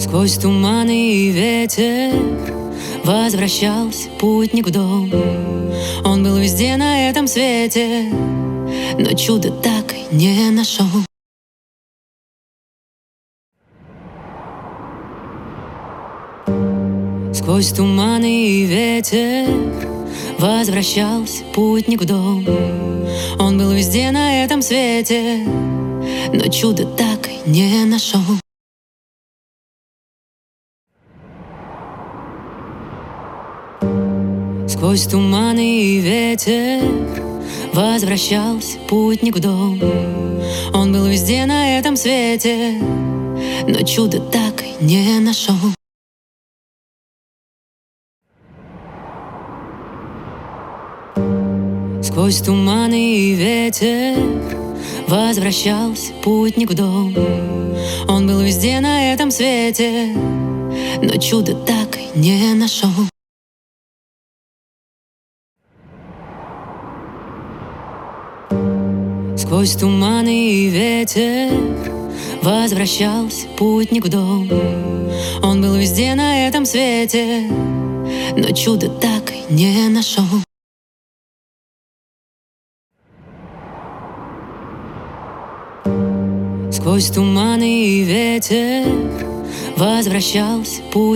Сквозь туманы и ветер возвращался путник в дом. Он был везде на этом свете, но чудо так и не нашел. Сквозь туманы и ветер возвращался путник в дом. Он был везде на этом свете, но чудо так и не нашел. Сквозь туманы и ветер возвращался путник в дом. Он был везде на этом свете, но чудо так и не нашел. Сквозь туманы и ветер возвращался путник в дом. Он был везде на этом свете, но чудо так и не нашел. Сквозь туманы и ветер возвращался путник в дом. Он был везде на этом свете, но чудо так и не нашел. Сквозь туманы и ветер возвращался путник.